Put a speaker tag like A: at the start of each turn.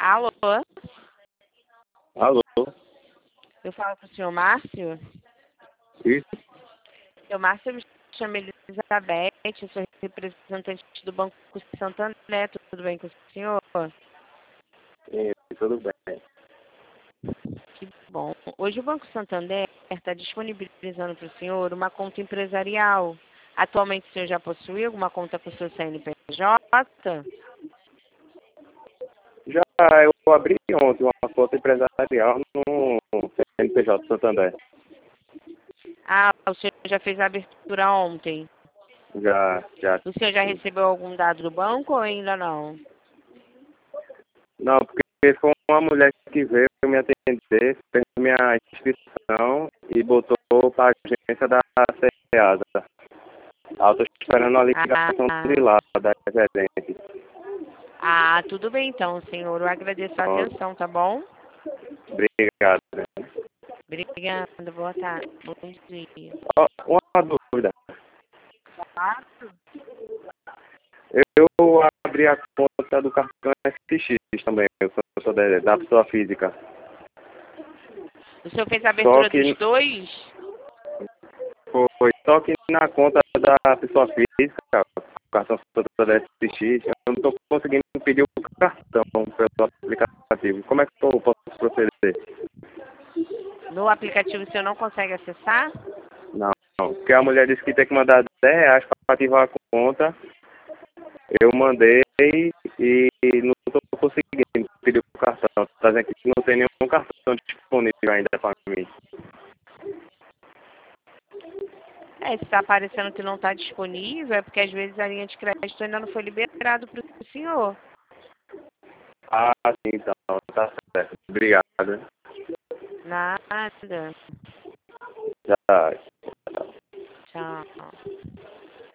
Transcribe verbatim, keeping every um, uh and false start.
A: Alô?
B: Alô?
A: Eu falo com o senhor Márcio?
B: Isso?
A: Senhor Márcio, eu me chamo Elizabeth, eu sou representante do Banco Santander, tudo bem com o senhor?
B: Sim, tudo bem.
A: Que bom. Hoje o Banco Santander está disponibilizando para o senhor uma conta empresarial. Atualmente o senhor já possui alguma conta com o seu C N P J?
B: Já eu abri ontem uma conta empresarial no C N P J Santander.
A: Ah, o senhor já fez a abertura ontem.
B: Já, já.
A: O senhor já recebeu algum dado do banco ou ainda não?
B: Não, porque foi uma mulher que veio me atender, fez minha inscrição e botou para a agência da CEASA. Ah, eu tô esperando a ligação
A: Ah,
B: de lá, da gerente.
A: ah, tudo bem então, senhor. Eu agradeço a
B: Pronto.
A: atenção, tá bom?
B: Obrigado.
A: Obrigada, boa tarde. Bom dia.
B: Ó, uma dúvida.
A: Claro.
B: Eu abri a conta do cartão S X também, eu sou, sou da, da pessoa física.
A: O senhor fez a
B: Só
A: abertura
B: que
A: dos dois?
B: foi só que na conta da pessoa física, o cartão da S X, eu não estou conseguindo pedir o cartão pelo aplicativo. Como é que eu posso proceder?
A: No aplicativo o senhor não consegue acessar?
B: Não, não, porque a mulher disse que tem que mandar dez reais para ativar a conta. Eu mandei e não estou conseguindo pedir o cartão. Está dizendo que não tem nenhum cartão disponível ainda para mim.
A: É, se está aparecendo que não está disponível, é porque às vezes a linha de crédito ainda não foi liberado para o senhor.
B: Ah, sim, então, tá certo. Obrigado.
A: Nada.
B: Já.
A: Tchau.